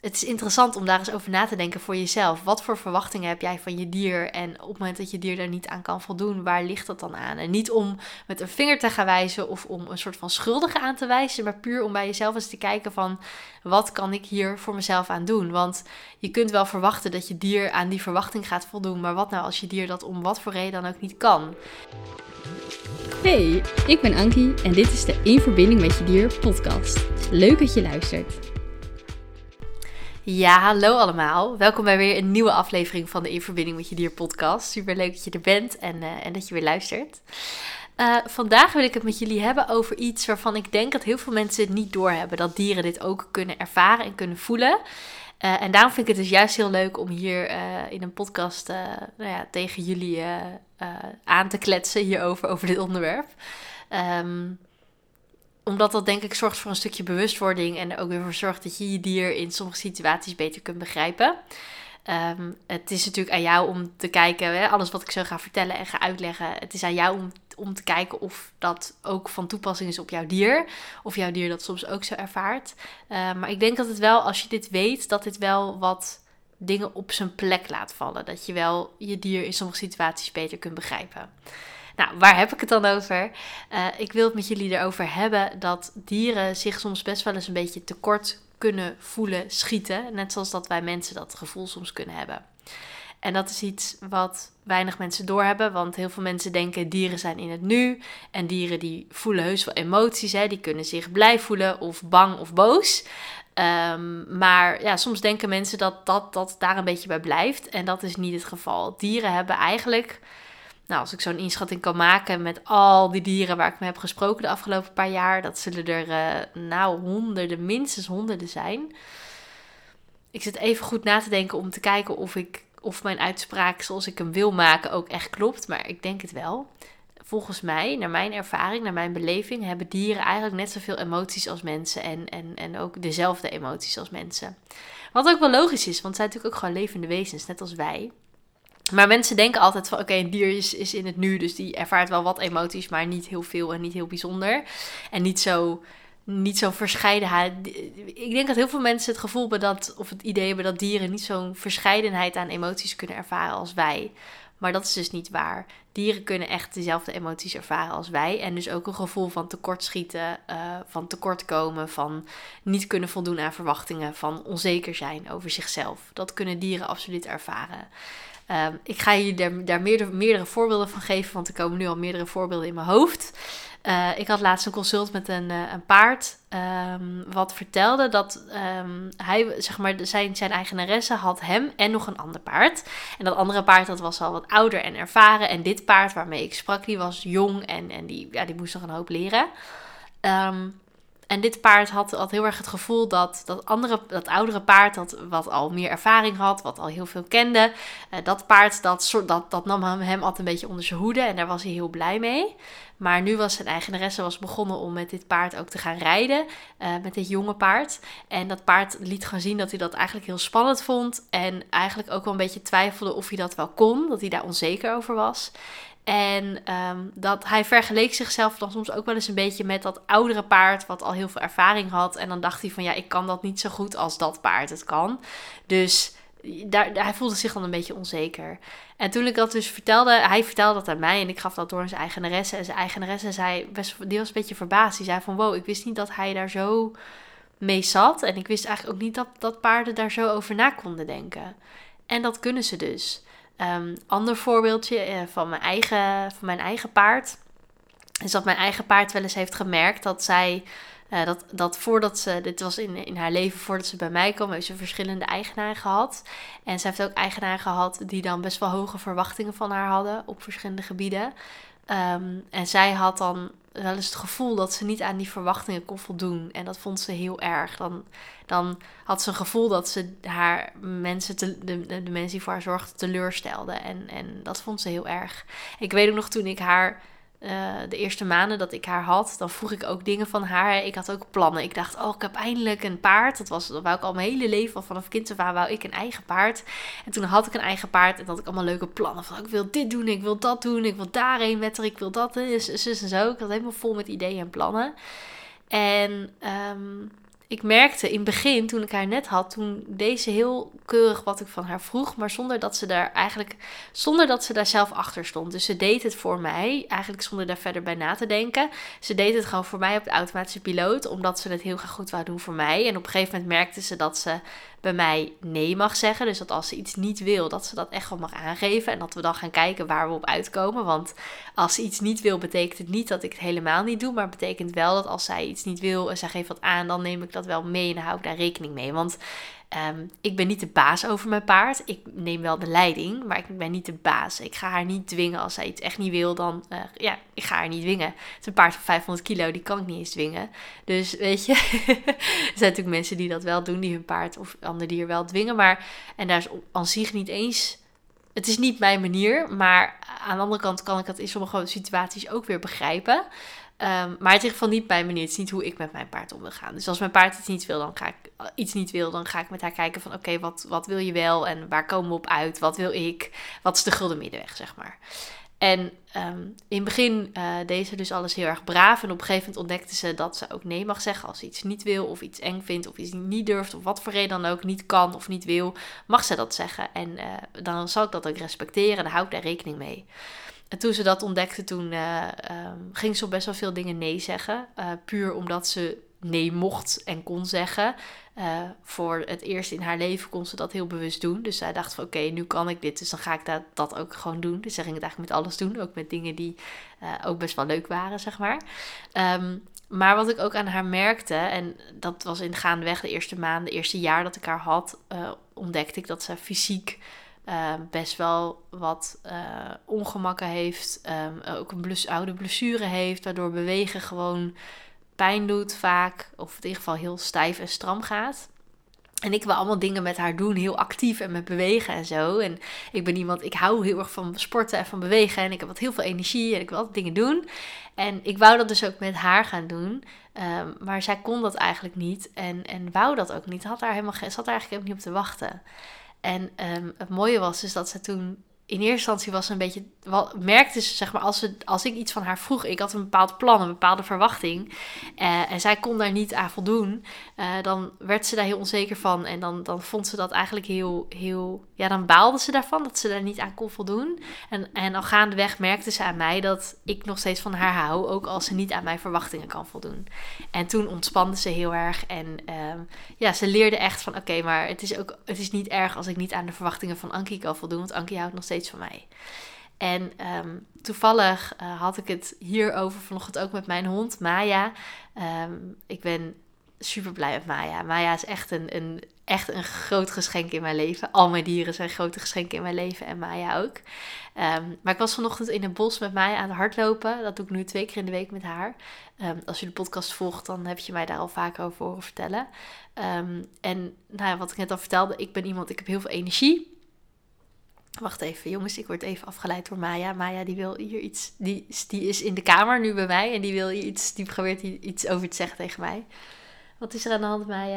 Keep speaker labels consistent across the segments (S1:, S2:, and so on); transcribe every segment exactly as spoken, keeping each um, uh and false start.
S1: het is interessant om daar eens over na te denken voor jezelf. Wat voor verwachtingen heb jij van je dier? En op het moment dat je dier daar niet aan kan voldoen, waar ligt dat dan aan? En niet om met een vinger te gaan wijzen of om een soort van schuldige aan te wijzen, maar puur om bij jezelf eens te kijken van, wat kan ik hier voor mezelf aan doen? Want je kunt wel verwachten dat je dier aan die verwachting gaat voldoen, maar wat nou als je dier dat om wat voor reden dan ook niet kan?
S2: Hey, ik ben Ankie en dit is de In Verbinding met je dier podcast. Leuk dat je luistert.
S1: Ja, hallo allemaal. Welkom bij weer een nieuwe aflevering van de In Verbinding met je dier podcast. Super leuk dat je er bent en, uh, en dat je weer luistert. Uh, vandaag wil ik het met jullie hebben over iets waarvan ik denk dat heel veel mensen het niet doorhebben. Dat dieren dit ook kunnen ervaren en kunnen voelen. Uh, en daarom vind ik het dus juist heel leuk om hier uh, in een podcast uh, nou ja, tegen jullie uh, uh, aan te kletsen hierover, over dit onderwerp. Um, Omdat dat denk ik zorgt voor een stukje bewustwording en er ook weer voor zorgt dat je je dier in sommige situaties beter kunt begrijpen. Um, het is natuurlijk aan jou om te kijken, hè, alles wat ik zo ga vertellen en ga uitleggen, het is aan jou om, om te kijken of dat ook van toepassing is op jouw dier. Of jouw dier dat soms ook zo ervaart. Uh, maar ik denk dat het wel, als je dit weet, dat dit wel wat dingen op zijn plek laat vallen. Dat je wel je dier in sommige situaties beter kunt begrijpen. Nou, waar heb ik het dan over? Uh, ik wil het met jullie erover hebben dat dieren zich soms best wel eens een beetje tekort kunnen voelen, schieten. Net zoals dat wij mensen dat gevoel soms kunnen hebben. En dat is iets wat weinig mensen doorhebben, want heel veel mensen denken dieren zijn in het nu. En dieren die voelen heus wel emoties, hè? Die kunnen zich blij voelen of bang of boos. Um, maar ja, soms denken mensen dat, dat dat daar een beetje bij blijft. En dat is niet het geval. Dieren hebben eigenlijk... Nou, als ik zo'n inschatting kan maken met al die dieren waar ik mee heb gesproken de afgelopen paar jaar, dat zullen er uh, nou honderden, minstens honderden zijn. Ik zit even goed na te denken om te kijken of, ik, of mijn uitspraak zoals ik hem wil maken ook echt klopt, maar ik denk het wel. Volgens mij, naar mijn ervaring, naar mijn beleving, hebben dieren eigenlijk net zoveel emoties als mensen en, en, en ook dezelfde emoties als mensen. Wat ook wel logisch is, want het zijn natuurlijk ook gewoon levende wezens, net als wij. Maar mensen denken altijd van, oké, okay, een dier is, is in het nu, dus die ervaart wel wat emoties, maar niet heel veel en niet heel bijzonder. En niet zo, niet zo verscheidenheid. Ik denk dat heel veel mensen het gevoel hebben dat, of het idee hebben dat dieren niet zo'n verscheidenheid aan emoties kunnen ervaren als wij. Maar dat is dus niet waar. Dieren kunnen echt dezelfde emoties ervaren als wij. En dus ook een gevoel van tekortschieten, uh, van tekortkomen, van niet kunnen voldoen aan verwachtingen, van onzeker zijn over zichzelf. Dat kunnen dieren absoluut ervaren. Um, ik ga je daar, daar meerdere, meerdere voorbeelden van geven, want er komen nu al meerdere voorbeelden in mijn hoofd. Uh, ik had laatst een consult met een, uh, een paard, um, wat vertelde dat um, hij, zeg maar, zijn, zijn eigenaresse had hem en nog een ander paard. En dat andere paard, dat was al wat ouder en ervaren. En dit paard waarmee ik sprak, die was jong en, en die, ja, die moest nog een hoop leren. Um, En dit paard had, had heel erg het gevoel dat dat, andere, dat oudere paard, dat, wat al meer ervaring had, wat al heel veel kende, uh, dat paard, dat, dat, dat nam hem, hem altijd een beetje onder zijn hoede en daar was hij heel blij mee. Maar nu was zijn eigenaresse was begonnen om met dit paard ook te gaan rijden, uh, met dit jonge paard. En dat paard liet gaan zien dat hij dat eigenlijk heel spannend vond en eigenlijk ook wel een beetje twijfelde of hij dat wel kon, dat hij daar onzeker over was. En um, dat hij vergeleek zichzelf dan soms ook wel eens een beetje met dat oudere paard wat al heel veel ervaring had. En dan dacht hij van ja, ik kan dat niet zo goed als dat paard het kan. Dus daar, hij voelde zich dan een beetje onzeker. En toen ik dat dus vertelde, hij vertelde dat aan mij en ik gaf dat door aan zijn eigenaresse. En zijn eigenaresse zei, best, die was een beetje verbaasd. Die zei van wow, ik wist niet dat hij daar zo mee zat. En ik wist eigenlijk ook niet dat, dat paarden daar zo over na konden denken. En dat kunnen ze dus. Um, ander voorbeeldje uh, van, mijn eigen, van mijn eigen paard is dat mijn eigen paard wel eens heeft gemerkt dat zij, uh, dat, dat voordat ze, dit was in, in haar leven voordat ze bij mij kwam, heeft ze verschillende eigenaren gehad. En ze heeft ook eigenaren gehad die dan best wel hoge verwachtingen van haar hadden op verschillende gebieden. Um, en zij had dan wel eens het gevoel dat ze niet aan die verwachtingen kon voldoen. En dat vond ze heel erg. Dan, dan had ze een gevoel dat ze haar mensen, te, de, de mensen die voor haar zorgden, teleurstelde. En, en dat vond ze heel erg. Ik weet ook nog toen ik haar, uh, de eerste maanden dat ik haar had, dan vroeg ik ook dingen van haar. Ik had ook plannen. Ik dacht, oh, ik heb eindelijk een paard. Dat was, dat wou ik al mijn hele leven, al vanaf kind af aan wou ik een eigen paard. En toen had ik een eigen paard en had ik allemaal leuke plannen. Van, ik wil dit doen, ik wil dat doen, ik wil daarheen met haar, ik wil dat, zus en zo. Ik had helemaal vol met ideeën en plannen. En um, ik merkte in het begin, toen ik haar net had, toen deed ze heel keurig wat ik van haar vroeg, maar zonder dat ze daar eigenlijk, zonder dat ze daar zelf achter stond. Dus ze deed het voor mij, eigenlijk zonder daar verder bij na te denken. Ze deed het gewoon voor mij op de automatische piloot, omdat ze het heel graag goed wou doen voor mij. En op een gegeven moment merkte ze dat ze bij mij nee mag zeggen. Dus dat als ze iets niet wil, dat ze dat echt wel mag aangeven. En dat we dan gaan kijken waar we op uitkomen. Want als ze iets niet wil, betekent het niet dat ik het helemaal niet doe. Maar het betekent wel dat als zij iets niet wil en zij geeft wat aan, dan neem ik dat wel mee en dan hou ik daar rekening mee. Want um, ik ben niet de baas over mijn paard. Ik neem wel de leiding, maar ik ben niet de baas. Ik ga haar niet dwingen. Als zij iets echt niet wil, dan uh, ja, ik ga haar niet dwingen. Het is een paard van vijfhonderd kilo, die kan ik niet eens dwingen. Dus weet je, er zijn natuurlijk mensen die dat wel doen, die hun paard of ander dier wel dwingen. Maar, en daar is aan zich niet eens, het is niet mijn manier, maar aan de andere kant kan ik dat in sommige situaties ook weer begrijpen. Um, maar het is in ieder geval niet mijn manier. Het is niet hoe ik met mijn paard om wil gaan. Dus als mijn paard iets niet wil, dan ga ik iets niet wil, dan ga ik met haar kijken van oké, okay, wat, wat wil je wel en waar komen we op uit? Wat wil ik? Wat is de gulden middenweg, zeg maar. En um, in het begin uh, deed ze dus alles heel erg braaf. En op een gegeven moment ontdekte ze dat ze ook nee mag zeggen als ze iets niet wil of iets eng vindt of iets niet durft of wat voor reden dan ook niet kan of niet wil, mag ze dat zeggen. En uh, dan zal ik dat ook respecteren en dan hou ik daar rekening mee. En toen ze dat ontdekte, toen uh, um, ging ze op best wel veel dingen nee zeggen. Uh, puur omdat ze nee mocht en kon zeggen. Uh, voor het eerst in haar leven kon ze dat heel bewust doen. Dus zij dacht van oké, okay, nu kan ik dit, dus dan ga ik dat, dat ook gewoon doen. Dus zij ging het eigenlijk met alles doen. Ook met dingen die uh, ook best wel leuk waren, zeg maar. Um, maar wat ik ook aan haar merkte, en dat was in gaandeweg de eerste maanden, de eerste jaar dat ik haar had, uh, ontdekte ik dat ze fysiek Uh, best wel wat uh, ongemakken heeft. Um, ook een bless- oude blessure heeft. Waardoor bewegen gewoon pijn doet vaak. Of in ieder geval heel stijf en stram gaat. En ik wil allemaal dingen met haar doen. Heel actief en met bewegen en zo. En ik ben iemand, ik hou heel erg van sporten en van bewegen. En ik heb wat heel veel energie en ik wil altijd dingen doen. En ik wou dat dus ook met haar gaan doen. Um, maar zij kon dat eigenlijk niet. En, en wou dat ook niet. Had daar helemaal geen, zat daar eigenlijk ook niet op te wachten. En um, het mooie was dus dat ze toen in eerste instantie was ze een beetje, wel, merkte ze zeg maar als, ze, als ik iets van haar vroeg, ik had een bepaald plan, een bepaalde verwachting uh, en zij kon daar niet aan voldoen, uh, dan werd ze daar heel onzeker van en dan, dan vond ze dat eigenlijk heel, heel, ja dan baalde ze daarvan dat ze daar niet aan kon voldoen en, en al gaandeweg merkte ze aan mij dat ik nog steeds van haar hou, ook als ze niet aan mijn verwachtingen kan voldoen. En toen ontspande ze heel erg en um, ja, ze leerde echt van oké, okay, maar het is ook, het is niet erg als ik niet aan de verwachtingen van Ankie kan voldoen, want Ankie houdt nog steeds van mij. En um, toevallig uh, had ik het hierover vanochtend ook met mijn hond, Maya. Um, ik ben super blij met Maya. Maya is echt een, een, echt een groot geschenk in mijn leven. Al mijn dieren zijn grote geschenken in mijn leven en Maya ook. Um, maar ik was vanochtend in het bos met Maya aan het hardlopen. Dat doe ik nu twee keer in de week met haar. Um, als je de podcast volgt, dan heb je mij daar al vaker over horen vertellen. Um, en nou ja, wat ik net al vertelde, ik ben iemand, ik heb heel veel energie. Wacht even, jongens, ik word even afgeleid door Maya. Maya, die wil hier iets, die, die is in de kamer nu bij mij en die wil hier iets, die probeert hier iets over te zeggen tegen mij. Wat is er aan de hand, Maya?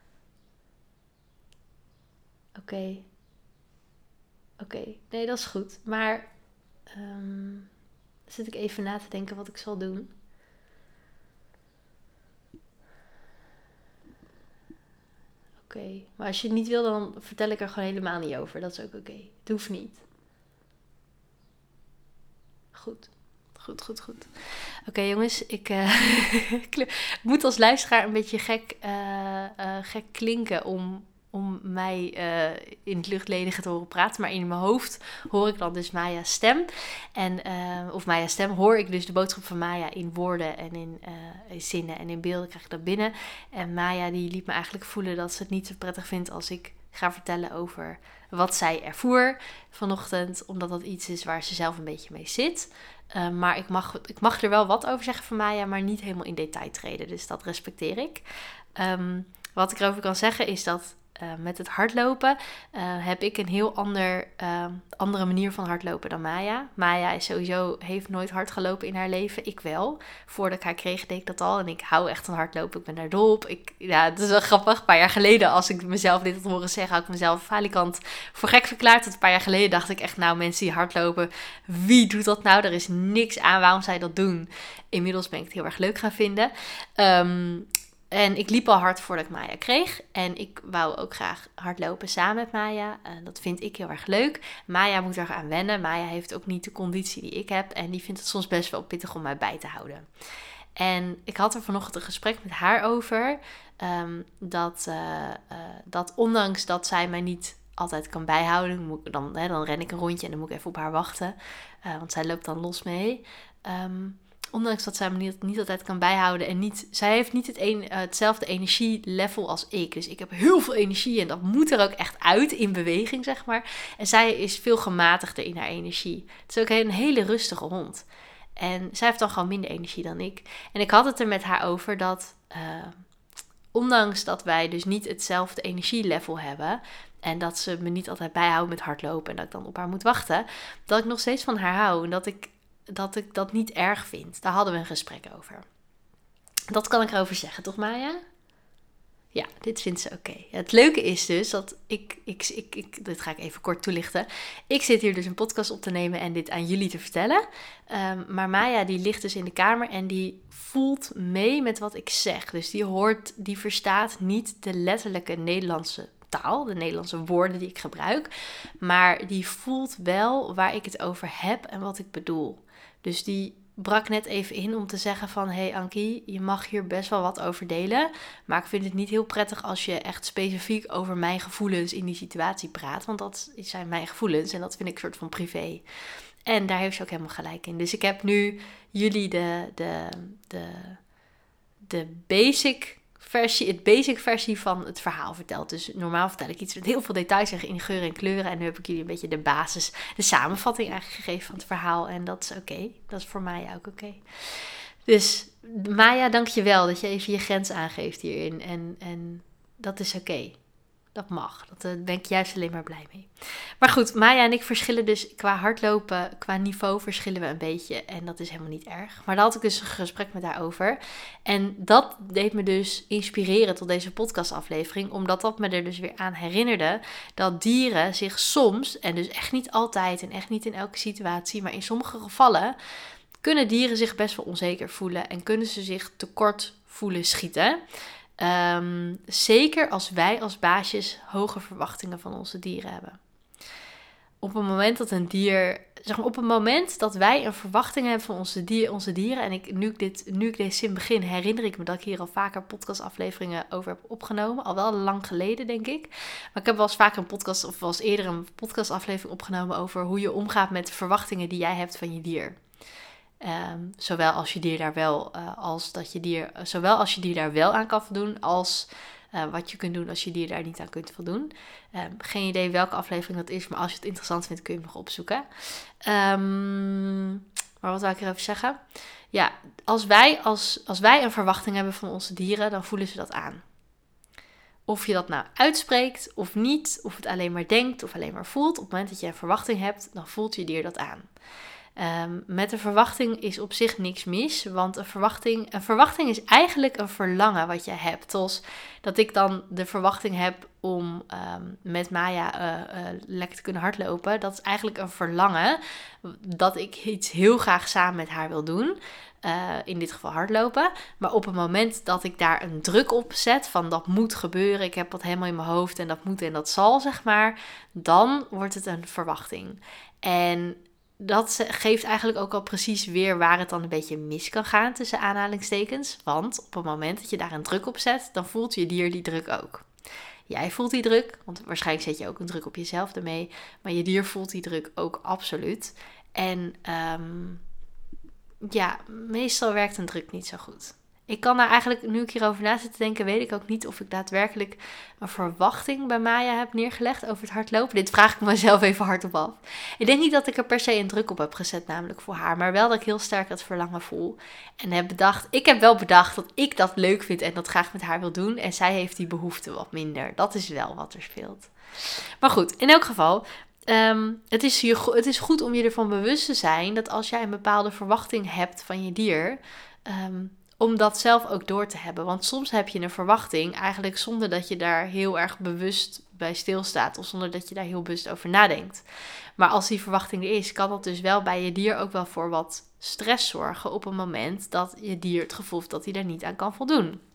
S1: Oké. Okay. Oké, okay. Nee, dat is goed. Maar um, zit ik even na te denken wat ik zal doen. Oké, okay. Maar als je het niet wil, dan vertel ik er gewoon helemaal niet over. Dat is ook oké. Okay. Het hoeft niet. Goed. Goed, goed, goed. Oké okay, jongens, ik uh, moet als luisteraar een beetje gek, uh, uh, gek klinken om, om mij uh, in het luchtledige te horen praten. Maar in mijn hoofd hoor ik dan dus Maya's stem. En, uh, of Maya's stem hoor ik dus de boodschap van Maya in woorden en in, uh, in zinnen en in beelden krijg ik dat binnen. En Maya die liet me eigenlijk voelen dat ze het niet zo prettig vindt als ik ga vertellen over wat zij ervoer vanochtend. Omdat dat iets is waar ze zelf een beetje mee zit. Uh, maar ik mag, ik mag er wel wat over zeggen van Maya, maar niet helemaal in detail treden. Dus dat respecteer ik. Um, wat ik erover kan zeggen is dat uh, met het hardlopen uh, heb ik een heel ander, uh, andere manier van hardlopen dan Maya. Maya is sowieso, heeft nooit hard gelopen in haar leven. Ik wel. Voordat ik haar kreeg deed ik dat al. En ik hou echt van hardlopen. Ik ben daar dol op. Ik, ja, het is wel grappig. Een paar jaar geleden, als ik mezelf dit had horen zeggen, had ik mezelf falikant voor gek verklaard. Tot een paar jaar geleden dacht ik echt, nou mensen die hardlopen, wie doet dat nou? Er is niks aan. Waarom zij dat doen? Inmiddels ben ik het heel erg leuk gaan vinden. Um, En ik liep al hard voordat ik Maya kreeg. En ik wou ook graag hardlopen samen met Maya. Uh, dat vind ik heel erg leuk. Maya moet er aan wennen. Maya heeft ook niet de conditie die ik heb. En die vindt het soms best wel pittig om mij bij te houden. En ik had er vanochtend een gesprek met haar over. Um, dat, uh, uh, dat ondanks dat zij mij niet altijd kan bijhouden. Dan, moet ik, dan, hè, dan ren ik een rondje en dan moet ik even op haar wachten. Uh, want zij loopt dan los mee. Um, Ondanks dat zij me niet, niet altijd kan bijhouden. En niet, zij heeft niet het een, uh, hetzelfde energielevel als ik. Dus ik heb heel veel energie. En dat moet er ook echt uit in beweging, zeg maar. En zij is veel gematigder in haar energie. Het is ook een hele rustige hond. En zij heeft dan gewoon minder energie dan ik. En ik had het er met haar over dat... Uh, ondanks dat wij dus niet hetzelfde energielevel hebben... en dat ze me niet altijd bijhoudt met hardlopen... en dat ik dan op haar moet wachten... dat ik nog steeds van haar hou. En dat ik... dat ik dat niet erg vind. Daar hadden we een gesprek over. Dat kan ik erover zeggen, toch Maya? Ja, dit vindt ze oké. Okay. Het leuke is dus dat ik, ik, ik, ik... Dit ga ik even kort toelichten. Ik zit hier dus een podcast op te nemen en dit aan jullie te vertellen. Um, maar Maya die ligt dus in de kamer en die voelt mee met wat ik zeg. Dus die hoort, die verstaat niet de letterlijke Nederlandse taal, de Nederlandse woorden die ik gebruik. Maar die voelt wel waar ik het over heb en wat ik bedoel. Dus die brak net even in om te zeggen van... Hey Ankie, je mag hier best wel wat over delen. Maar ik vind het niet heel prettig als je echt specifiek over mijn gevoelens in die situatie praat. Want dat zijn mijn gevoelens en dat vind ik een soort van privé. En daar heeft ze ook helemaal gelijk in. Dus ik heb nu jullie de, de, de, de basic... versie, het basic versie van het verhaal verteld. Dus normaal vertel ik iets met heel veel details en in geuren en kleuren. En nu heb ik jullie een beetje de basis, de samenvatting eigenlijk gegeven van het verhaal. En dat is oké. Okay. Dat is voor Maya ook oké. Okay. Dus Maya, dank je wel dat je even je grens aangeeft hierin. En, en dat is oké. Okay. Dat mag. Daar ben ik juist alleen maar blij mee. Maar goed, Maya en ik verschillen dus qua hardlopen, qua niveau verschillen we een beetje. En dat is helemaal niet erg. Maar daar had ik dus een gesprek met haar over. En dat deed me dus inspireren tot deze podcastaflevering. Omdat dat me er dus weer aan herinnerde dat dieren zich soms, en dus echt niet altijd en echt niet in elke situatie, maar in sommige gevallen, kunnen dieren zich best wel onzeker voelen. En kunnen ze zich tekort voelen schieten. Um, zeker als wij als baasjes hoge verwachtingen van onze dieren hebben. Op het moment dat een dier, zeg maar op het moment dat wij een verwachting hebben van onze, dier, onze dieren, en ik, nu, ik dit, nu ik deze zin begin, herinner ik me dat ik hier al vaker podcastafleveringen over heb opgenomen. Al wel lang geleden, denk ik. Maar ik heb wel eens vaker een podcast, of wel eens eerder een podcastaflevering opgenomen over hoe je omgaat met de verwachtingen die jij hebt van je dier. Um, zowel als je dier daar wel, uh, als dat je dier, uh, zowel als je dier daar wel aan kan voldoen, als uh, wat je kunt doen als je dier daar niet aan kunt voldoen. Um, geen idee welke aflevering dat is, maar als je het interessant vindt, kun je hem nog opzoeken. Um, maar wat wil ik erover zeggen? Ja, als wij, als, als wij een verwachting hebben van onze dieren, dan voelen ze dat aan. Of je dat nou uitspreekt of niet, of het alleen maar denkt of alleen maar voelt. Op het moment dat je een verwachting hebt, dan voelt je dier dat aan. Um, met een verwachting is op zich niks mis, want een verwachting, een verwachting is eigenlijk een verlangen wat je hebt. Zoals dat ik dan de verwachting heb om um, met Maya uh, uh, lekker te kunnen hardlopen. Dat is eigenlijk een verlangen dat ik iets heel graag samen met haar wil doen. Uh, in dit geval hardlopen. Maar op het moment dat ik daar een druk op zet van dat moet gebeuren, ik heb dat helemaal in mijn hoofd en dat moet en dat zal, zeg maar, dan wordt het een verwachting. En dat geeft eigenlijk ook al precies weer waar het dan een beetje mis kan gaan tussen aanhalingstekens. Want op het moment dat je daar een druk op zet, dan voelt je dier die druk ook. Jij voelt die druk, want waarschijnlijk zet je ook een druk op jezelf ermee. Maar je dier voelt die druk ook absoluut. En um, ja, meestal werkt een druk niet zo goed. Ik kan daar eigenlijk, nu ik hierover na zit te denken, weet ik ook niet of ik daadwerkelijk een verwachting bij Maya heb neergelegd over het hardlopen. Dit vraag ik mezelf even hardop af. Ik denk niet dat ik er per se een druk op heb gezet, namelijk voor haar. Maar wel dat ik heel sterk het verlangen voel. En heb bedacht, ik heb wel bedacht dat ik dat leuk vind en dat graag met haar wil doen. En zij heeft die behoefte wat minder. Dat is wel wat er speelt. Maar goed, in elk geval, Um, het, is je, het is goed om je ervan bewust te zijn dat als jij een bepaalde verwachting hebt van je dier, um, om dat zelf ook door te hebben. Want soms heb je een verwachting eigenlijk zonder dat je daar heel erg bewust bij stilstaat of zonder dat je daar heel bewust over nadenkt. Maar als die verwachting er is, kan dat dus wel bij je dier ook wel voor wat stress zorgen op een moment dat je dier het gevoel heeft dat hij daar niet aan kan voldoen.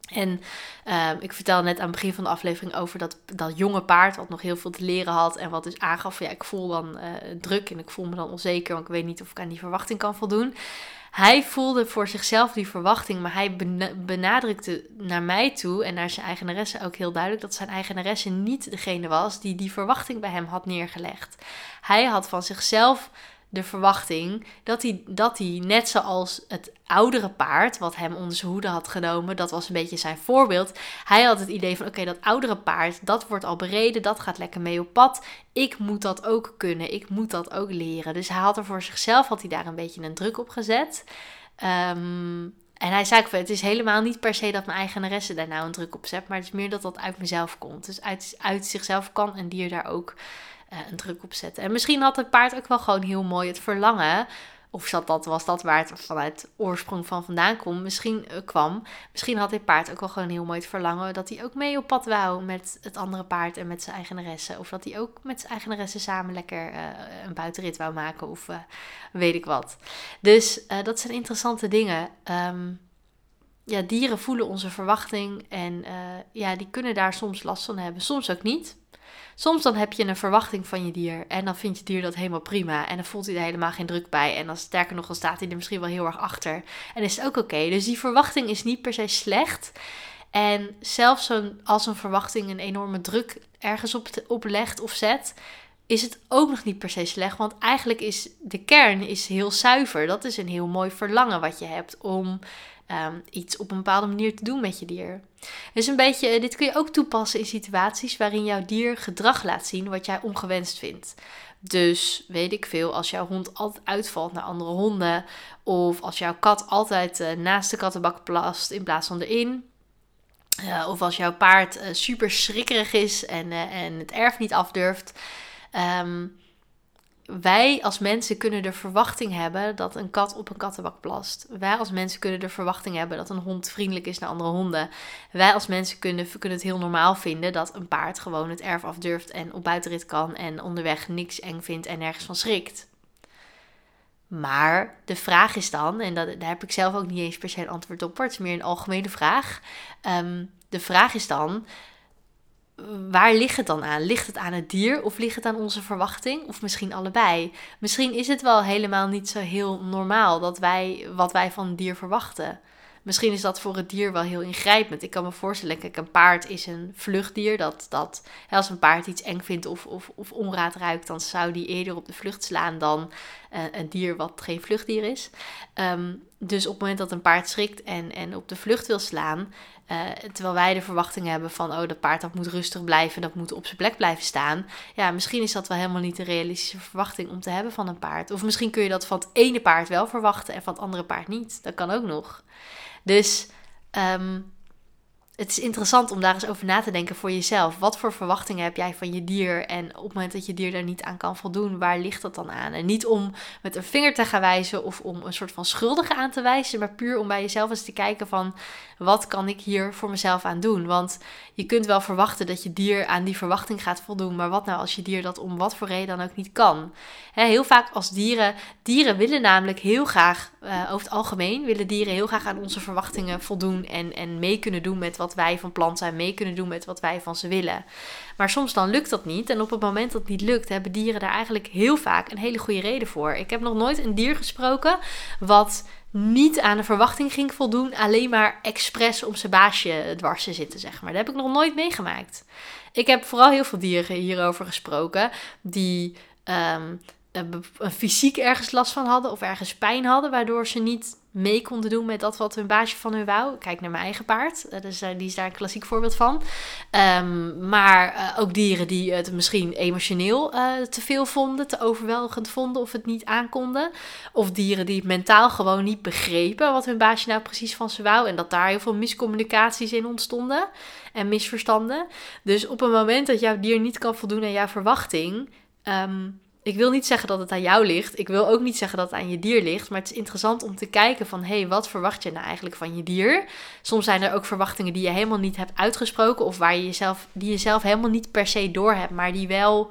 S1: En uh, ik vertelde net aan het begin van de aflevering over dat, dat jonge paard wat nog heel veel te leren had. En wat dus aangaf van ja, ik voel dan uh, druk en ik voel me dan onzeker, want ik weet niet of ik aan die verwachting kan voldoen. Hij voelde voor zichzelf die verwachting, maar hij benadrukte naar mij toe en naar zijn eigenaresse ook heel duidelijk dat zijn eigenaresse niet degene was die die verwachting bij hem had neergelegd. Hij had van zichzelf de verwachting dat hij, dat hij net zoals het oudere paard, wat hem onder zijn hoede had genomen, dat was een beetje zijn voorbeeld. Hij had het idee van, oké, okay, dat oudere paard, dat wordt al bereden, dat gaat lekker mee op pad. Ik moet dat ook kunnen, ik moet dat ook leren. Dus hij had er voor zichzelf, had hij daar een beetje een druk op gezet. Um, en hij zei ook, het is helemaal niet per se dat mijn eigenaresse daar nou een druk op zet, maar het is meer dat dat uit mezelf komt. Dus uit, uit zichzelf kan een dier daar ook Uh, een druk op zetten. En misschien had het paard ook wel gewoon heel mooi het verlangen, of zat dat, was dat waar het vanuit oorsprong van vandaan kwam, misschien, uh, kwam. Misschien had dit paard ook wel gewoon heel mooi het verlangen dat hij ook mee op pad wou met het andere paard en met zijn eigenaresse. Of dat hij ook met zijn eigenaresse samen lekker uh, een buitenrit wou maken of uh, weet ik wat. Dus uh, dat zijn interessante dingen. Um, ja, dieren voelen onze verwachting en uh, ja, die kunnen daar soms last van hebben, soms ook niet. Soms dan heb je een verwachting van je dier en dan vindt je dier dat helemaal prima en dan voelt hij er helemaal geen druk bij en dan sterker nog dan staat hij er misschien wel heel erg achter en is het ook oké. Okay. Dus die verwachting is niet per se slecht en zelfs zo'n, als een verwachting een enorme druk ergens op, te, op legt of zet, is het ook nog niet per se slecht, want eigenlijk is de kern is heel zuiver. Dat is een heel mooi verlangen wat je hebt om Um, iets op een bepaalde manier te doen met je dier. Dus een beetje, dit kun je ook toepassen in situaties waarin jouw dier gedrag laat zien wat jij ongewenst vindt. Dus weet ik veel, als jouw hond altijd uitvalt naar andere honden, of als jouw kat altijd uh, naast de kattenbak plast in plaats van erin, uh, of als jouw paard uh, super schrikkerig is en, uh, en het erf niet afdurft. Um, Wij als mensen kunnen de verwachting hebben dat een kat op een kattenbak plast. Wij als mensen kunnen de verwachting hebben dat een hond vriendelijk is naar andere honden. Wij als mensen kunnen, kunnen het heel normaal vinden dat een paard gewoon het erf afdurft en op buitenrit kan en onderweg niks eng vindt en nergens van schrikt. Maar de vraag is dan, en dat, daar heb ik zelf ook niet eens per se een antwoord op, het is meer een algemene vraag. Um, de vraag is dan, waar ligt het dan aan? Ligt het aan het dier of ligt het aan onze verwachting? Of misschien allebei? Misschien is het wel helemaal niet zo heel normaal dat wij, wat wij van een dier verwachten. Misschien is dat voor het dier wel heel ingrijpend. Ik kan me voorstellen, kijk, een paard is een vluchtdier. Dat, dat, als een paard iets eng vindt of, of, of onraad ruikt, dan zou die eerder op de vlucht slaan dan uh, een dier wat geen vluchtdier is. Um, dus op het moment dat een paard schrikt en, en op de vlucht wil slaan, Uh, terwijl wij de verwachting hebben van, oh, dat paard dat moet rustig blijven, dat moet op zijn plek blijven staan. Ja, misschien is dat wel helemaal niet een realistische verwachting om te hebben van een paard. Of misschien kun je dat van het ene paard wel verwachten en van het andere paard niet. Dat kan ook nog. Dus um, het is interessant om daar eens over na te denken voor jezelf. Wat voor verwachtingen heb jij van je dier? En op het moment dat je dier daar niet aan kan voldoen, waar ligt dat dan aan? En niet om met een vinger te gaan wijzen of om een soort van schuldige aan te wijzen, maar puur om bij jezelf eens te kijken van, wat kan ik hier voor mezelf aan doen? Want je kunt wel verwachten dat je dier aan die verwachting gaat voldoen, maar wat nou als je dier dat om wat voor reden dan ook niet kan? He, heel vaak als dieren, dieren willen namelijk heel graag, uh, over het algemeen, willen dieren heel graag aan onze verwachtingen voldoen en, en mee kunnen doen met wat wij van plan zijn, mee kunnen doen met wat wij van ze willen. Maar soms dan lukt dat niet en op het moment dat het niet lukt, hebben dieren daar eigenlijk heel vaak een hele goede reden voor. Ik heb nog nooit een dier gesproken wat niet aan de verwachting ging voldoen, alleen maar expres om zijn baasje dwars te zitten, zeg maar. Dat heb ik nog nooit meegemaakt. Ik heb vooral heel veel dieren hierover gesproken, die um, een fysiek ergens last van hadden of ergens pijn hadden, waardoor ze niet mee konden doen met dat wat hun baasje van hun wou. Kijk naar mijn eigen paard, dus die is daar een klassiek voorbeeld van. Um, maar uh, ook dieren die het misschien emotioneel uh, te veel vonden, te overweldigend vonden of het niet aankonden. Of dieren die mentaal gewoon niet begrepen wat hun baasje nou precies van ze wou. En dat daar heel veel miscommunicaties in ontstonden en misverstanden. Dus op een moment dat jouw dier niet kan voldoen aan jouw verwachting, Um, ik wil niet zeggen dat het aan jou ligt. Ik wil ook niet zeggen dat het aan je dier ligt. Maar het is interessant om te kijken van, hé, hey, wat verwacht je nou eigenlijk van je dier? Soms zijn er ook verwachtingen die je helemaal niet hebt uitgesproken. Of waar je jezelf, die je zelf helemaal niet per se doorhebt. Maar die wel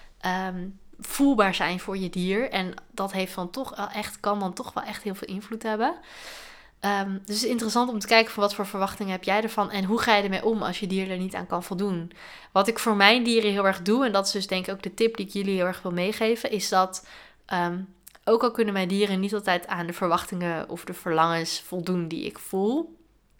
S1: um, voelbaar zijn voor je dier. En dat heeft dan toch echt, kan dan toch wel echt heel veel invloed hebben. Um, dus het is interessant om te kijken van wat voor verwachtingen heb jij ervan en hoe ga je ermee om als je dier er niet aan kan voldoen. Wat ik voor mijn dieren heel erg doe, en dat is dus denk ik ook de tip die ik jullie heel erg wil meegeven, is dat um, ook al kunnen mijn dieren niet altijd aan de verwachtingen of de verlangens voldoen die ik voel,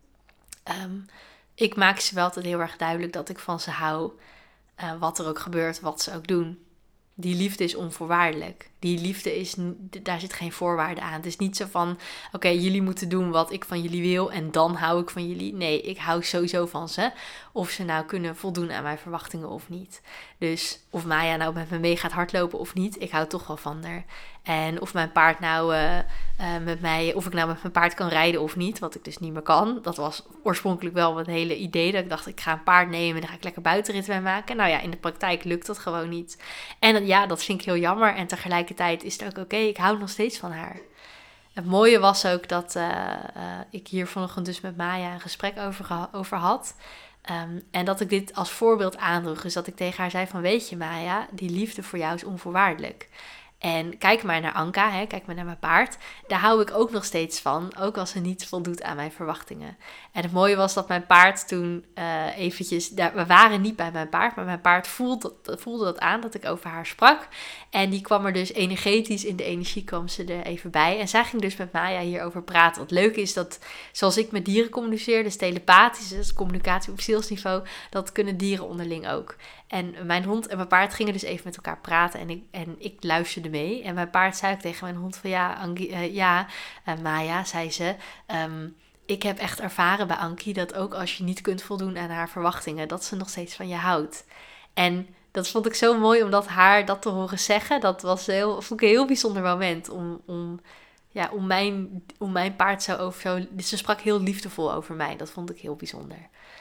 S1: um, ik maak ze wel altijd heel erg duidelijk dat ik van ze hou, uh, wat er ook gebeurt, wat ze ook doen. Die liefde is onvoorwaardelijk. Die liefde is, daar zit geen voorwaarde aan. Het is niet zo van, oké, okay, jullie moeten doen wat ik van jullie wil en dan hou ik van jullie. Nee, ik hou sowieso van ze. Of ze nou kunnen voldoen aan mijn verwachtingen of niet. Dus of Maya nou met me mee gaat hardlopen of niet, ik hou toch wel van haar. En of mijn paard nou uh, uh, met mij, of ik nou met mijn paard kan rijden of niet, wat ik dus niet meer kan. Dat was oorspronkelijk wel mijn hele idee, dat ik dacht, ik ga een paard nemen en dan ga ik lekker buitenrit mee maken. Nou ja, in de praktijk lukt dat gewoon niet. En ja, dat vind ik heel jammer en tegelijkertijd is het ook oké, okay, ik hou nog steeds van haar. Het mooie was ook dat uh, uh, ik hier vanochtend dus met Maya een gesprek over, ge- over had. Um, en dat ik dit als voorbeeld aandroeg. Dus dat ik tegen haar zei van, weet je Maya, die liefde voor jou is onvoorwaardelijk. En kijk maar naar Anka, hè, kijk maar naar mijn paard. Daar hou ik ook nog steeds van, ook als ze niet voldoet aan mijn verwachtingen. En het mooie was dat mijn paard toen uh, eventjes... Daar, we waren niet bij mijn paard, maar mijn paard voelde, voelde dat aan, dat ik over haar sprak. En die kwam er dus energetisch, in de energie kwam ze er even bij. En zij ging dus met Maya hierover praten. Wat leuk is dat, zoals ik met dieren communiceer, dus telepathisch, dus communicatie op zielsniveau, dat kunnen dieren onderling ook. En mijn hond en mijn paard gingen dus even met elkaar praten en ik, en ik luisterde mee. En mijn paard zei ook tegen mijn hond van ja, Ankie, uh, ja uh, Maya, zei ze, um, ik heb echt ervaren bij Ankie dat ook als je niet kunt voldoen aan haar verwachtingen, dat ze nog steeds van je houdt. En dat vond ik zo mooi om dat haar dat te horen zeggen. Dat was heel, vond ik een heel bijzonder moment om, om, ja, om, mijn, om mijn paard zo over zo... Ze sprak heel liefdevol over mij, dat vond ik heel bijzonder.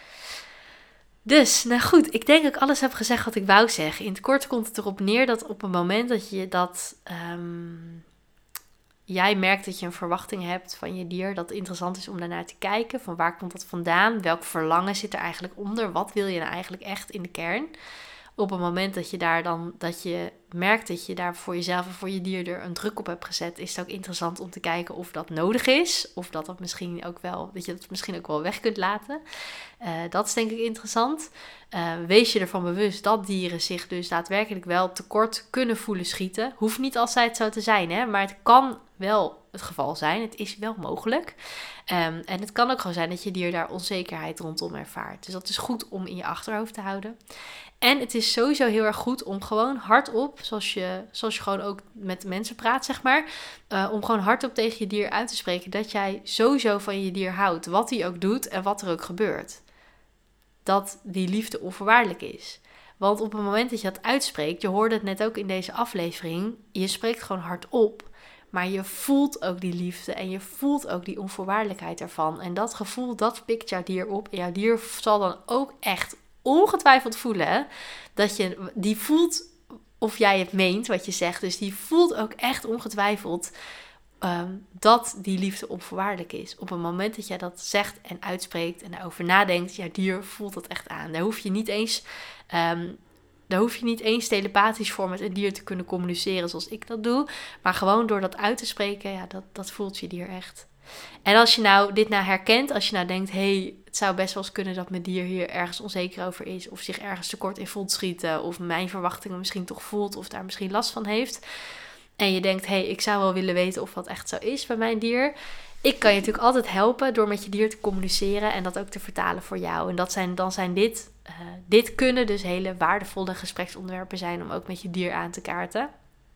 S1: Dus, nou goed, ik denk dat ik alles heb gezegd wat ik wou zeggen. In het kort komt het erop neer dat op een moment dat je dat... Um, jij merkt dat je een verwachting hebt van je dier, dat het interessant is om daarnaar te kijken. Van waar komt dat vandaan? Welk verlangen zit er eigenlijk onder? Wat wil je nou eigenlijk echt in de kern? Op het moment dat je daar dan, dat je merkt dat je daar voor jezelf en voor je dier er een druk op hebt gezet, is het ook interessant om te kijken of dat nodig is. Of dat dat misschien ook wel, dat je dat misschien ook wel weg kunt laten. Uh, dat is denk ik interessant. Uh, wees je ervan bewust dat dieren zich dus daadwerkelijk wel tekort kunnen voelen schieten. Hoeft niet altijd zo te zijn, hè? Maar het kan wel het geval zijn. Het is wel mogelijk. Um, en het kan ook gewoon zijn dat je dier daar onzekerheid rondom ervaart. Dus dat is goed om in je achterhoofd te houden. En het is sowieso heel erg goed om gewoon hardop, zoals je, zoals je gewoon ook met mensen praat, zeg maar, uh, om gewoon hardop tegen je dier uit te spreken dat jij sowieso van je dier houdt, wat hij ook doet en wat er ook gebeurt. Dat die liefde onvoorwaardelijk is. Want op het moment dat je dat uitspreekt, je hoorde het net ook in deze aflevering, je spreekt gewoon hardop, maar je voelt ook die liefde en je voelt ook die onvoorwaardelijkheid ervan. En dat gevoel, dat pikt jouw dier op en jouw dier zal dan ook echt ongetwijfeld voelen, hè? Dat je die voelt of jij het meent wat je zegt. Dus die voelt ook echt ongetwijfeld um, dat die liefde onvoorwaardelijk is. Op het moment dat jij dat zegt en uitspreekt en daarover nadenkt, jouw dier voelt dat echt aan. Daar hoef je niet eens, um, daar hoef je niet eens telepathisch voor met een dier te kunnen communiceren zoals ik dat doe. Maar gewoon door dat uit te spreken, ja, dat, dat voelt je dier echt. En als je nou dit nou herkent, als je nou denkt, hé, hey, het zou best wel eens kunnen dat mijn dier hier ergens onzeker over is, of zich ergens tekort in voelt schieten, of mijn verwachtingen misschien toch voelt, of daar misschien last van heeft. En je denkt, hé, hey, ik zou wel willen weten of dat echt zo is bij mijn dier. Ik kan je natuurlijk altijd helpen door met je dier te communiceren en dat ook te vertalen voor jou. En dat zijn, dan zijn dit, uh, dit kunnen dus hele waardevolle gespreksonderwerpen zijn om ook met je dier aan te kaarten.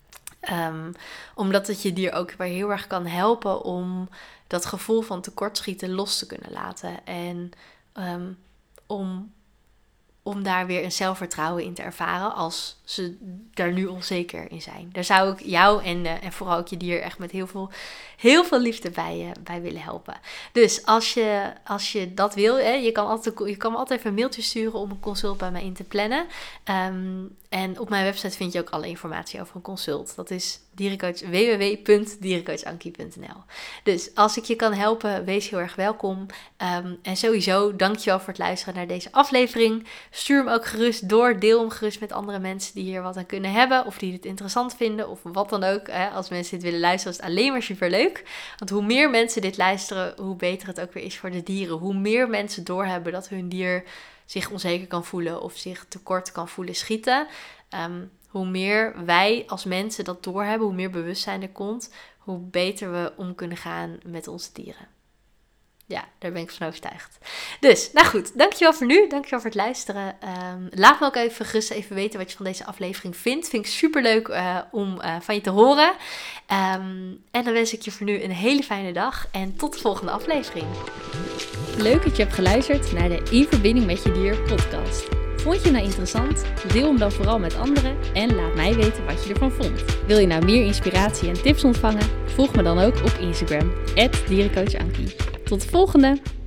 S1: Um, omdat het je dier ook weer heel erg kan helpen om dat gevoel van tekortschieten los te kunnen laten. En um, om, om daar weer een zelfvertrouwen in te ervaren als ze daar nu onzeker in zijn. Daar zou ik jou en, uh, en vooral ook je dier echt met heel veel, heel veel liefde bij, uh, bij willen helpen. Dus als je, als je dat wil, hè, je, kan altijd, je kan me altijd even een mailtje sturen om een consult bij mij in te plannen. Um, En op mijn website vind je ook alle informatie over een consult. Dat is dierencoach, w w w punt dierencoachankie punt n l. Dus als ik je kan helpen, wees heel erg welkom. Um, en sowieso, dankjewel voor het luisteren naar deze aflevering. Stuur hem ook gerust door. Deel hem gerust met andere mensen die hier wat aan kunnen hebben. Of die het interessant vinden. Of wat dan ook. Hè. Als mensen dit willen luisteren, is het alleen maar superleuk. Want hoe meer mensen dit luisteren, hoe beter het ook weer is voor de dieren. Hoe meer mensen doorhebben dat hun dier zich onzeker kan voelen of zich tekort kan voelen schieten. Um, hoe meer wij als mensen dat doorhebben, hoe meer bewustzijn er komt, hoe beter we om kunnen gaan met onze dieren. Ja, daar ben ik van overtuigd. Dus, nou goed, dankjewel voor nu. Dankjewel voor het luisteren. Um, laat me ook even gerust even weten wat je van deze aflevering vindt. Vind ik superleuk uh, om uh, van je te horen. Um, en dan wens ik je voor nu een hele fijne dag en tot de volgende aflevering.
S2: Leuk dat je hebt geluisterd naar de In Verbinding met je Dier podcast. Vond je hem nou interessant? Deel hem dan vooral met anderen en laat mij weten wat je ervan vond. Wil je nou meer inspiratie en tips ontvangen? Volg me dan ook op Instagram, at dierencoachankie. Tot de volgende!